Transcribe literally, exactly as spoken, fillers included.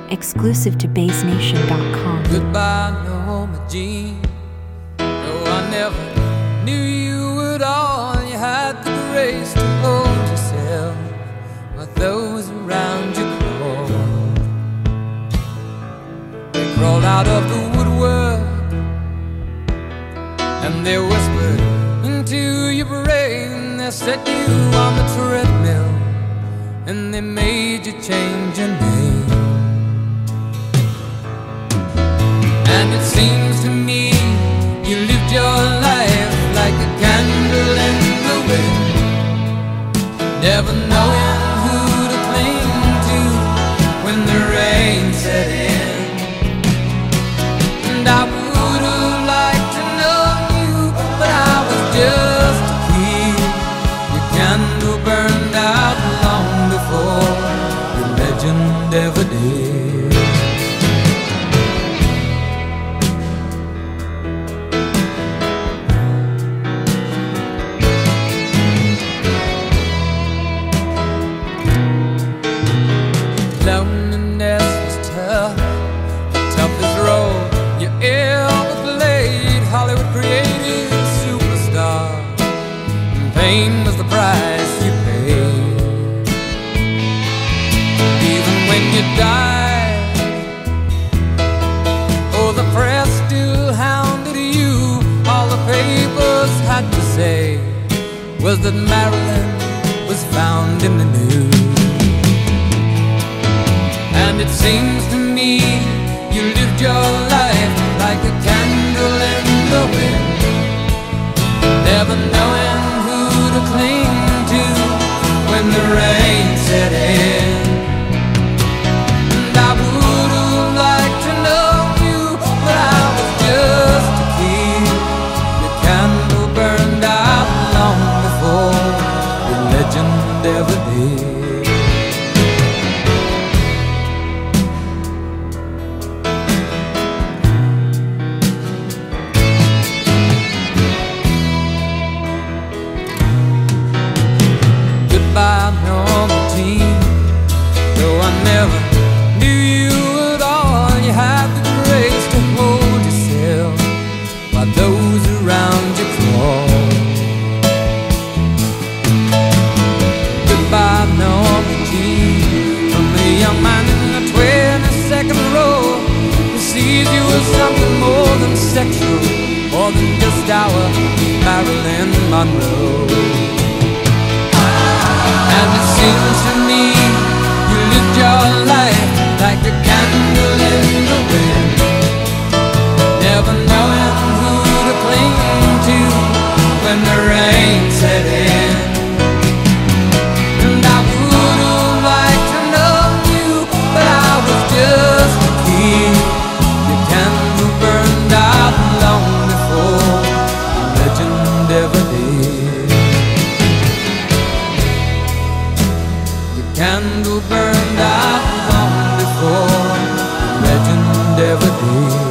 exclusive to bass nation dot com. Goodbye, Norma Jean. No, I never knew you at all. You had the grace to hold yourself while those around you crawled. They crawled out of the woodwork and they whispered into your brain. They set you on the treadmill and they made you change your name. And it seems to me you lived your life like a candle in the wind, never knowing who to cling to when the rain set in. And I would have liked to know you, but I was just a kid. Your candle burned out long before your legend ever did. Loneliness was tough, the toughest role you ever played. Hollywood created superstar, and pain was the price you paid. Even when you died, oh, the press still hounded you. All the papers had to say was that Marilyn was found in the news. And it seems to me you lived your life like a candle in the wind, never knowing who to cling to when the rain set in. And I would have liked to know you, but I was just a kid. Your candle burned out long before your legend ever did. Goodbye, Norma Jean. Though I never knew you at all, you had the grace to hold yourself while those around you crawled. Goodbye, Norma Jean. From the young man in the twenty-second row who sees you as something more than sexual, more than just our Marilyn Monroe. And it seems to me you lived your life like a candle in the wind, never knowing who to cling to when the rain set in. And I would have liked to know you, but I was just a kid. Your candle burned out long before the legend ever did. Candle burned out long before the legend ever did.